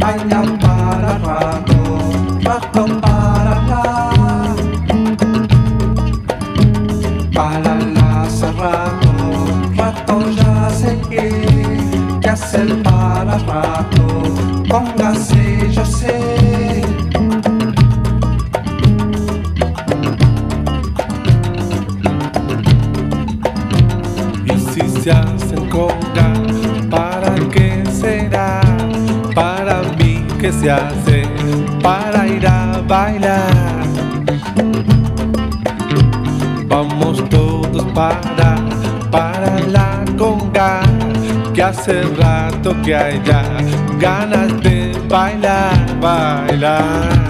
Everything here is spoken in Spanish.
baila para rato, rato para la hace rato ya sé que hacer para rato, póngase yo sé. Se hacen conga, ¿para qué será? Para mí que se hace para ir a bailar. Vamos todos para la conga, que hace rato que hay ya ganas de bailar, bailar.